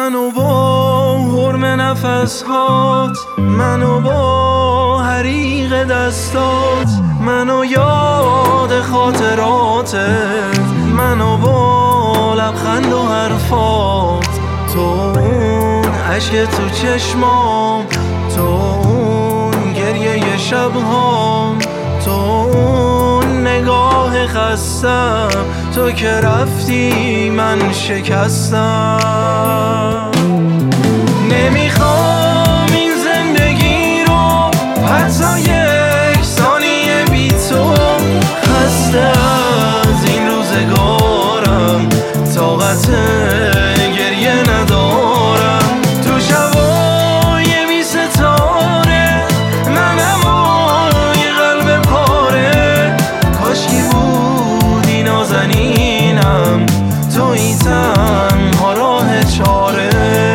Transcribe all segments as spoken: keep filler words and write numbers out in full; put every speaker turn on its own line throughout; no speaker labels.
منو با حرم نفسهات، منو با حریق دستات، منو یاد خاطراتت، منو با لبخند و حرفات. تو اون عشق تو چشمام، تو اون گریه شبهام، تو اون نگاه خستم، تو که رفتی من شکستم. نمیخوام این زندگی رو حتی یک ثانیه بی تو، خسته از این روزگارم، طاقت گریه ندارم. تو شبای بی ستاره منم و یه قلب پاره، کاشکی بودی نازنینم، تویی تنها راه چاره.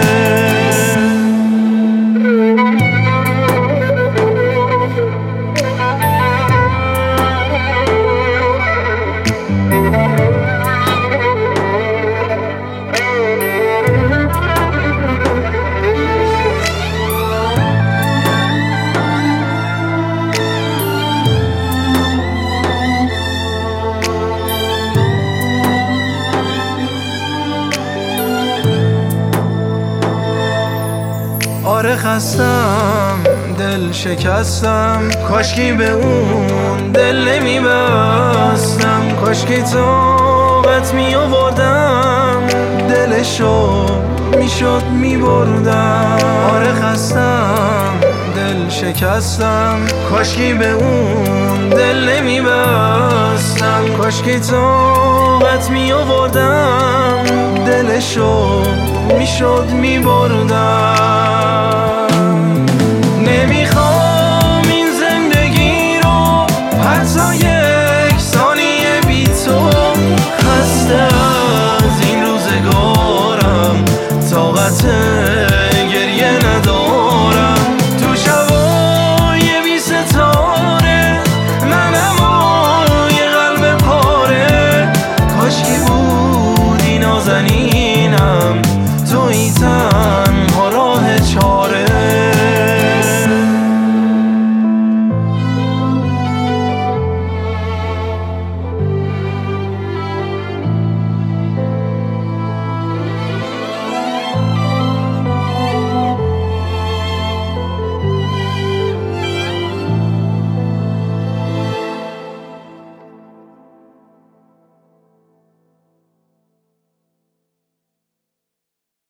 آره خستم، دل شکستم، کاشکی به اون دل نمیبستم، کاشکی طاقت می آوردم، دلشو میشد میبردم. آره خستم، دل شکستم، کاشکی به اون دل نمیبستم، کاشکی طاقت می آوردم، دلشو میشد میبردم. نمیخوام